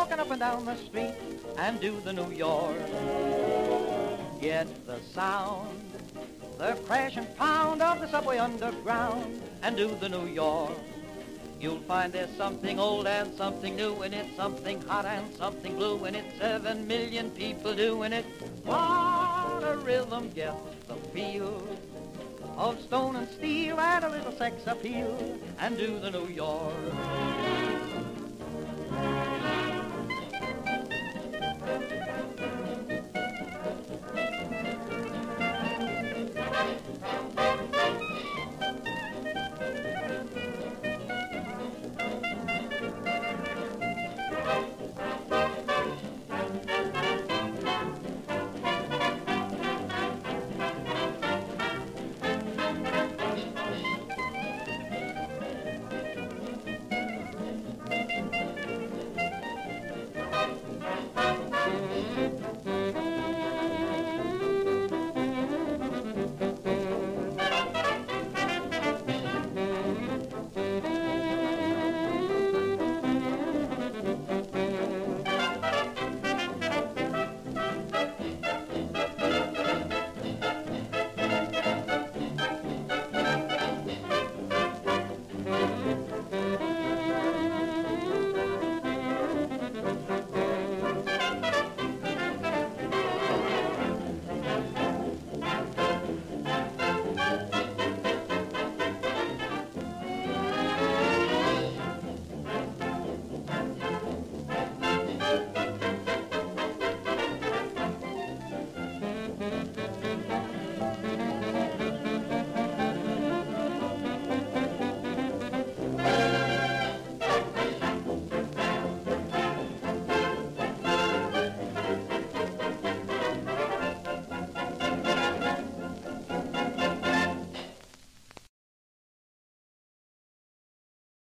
walking up and down the street and do the New York. Get the sound, the crash and pound of the subway underground and do the New York. You'll find there's something old and something new in it, something hot and something blue in it, 7 million people doing it. What a rhythm, get the feel of stone and steel and a little sex appeal and do the New York.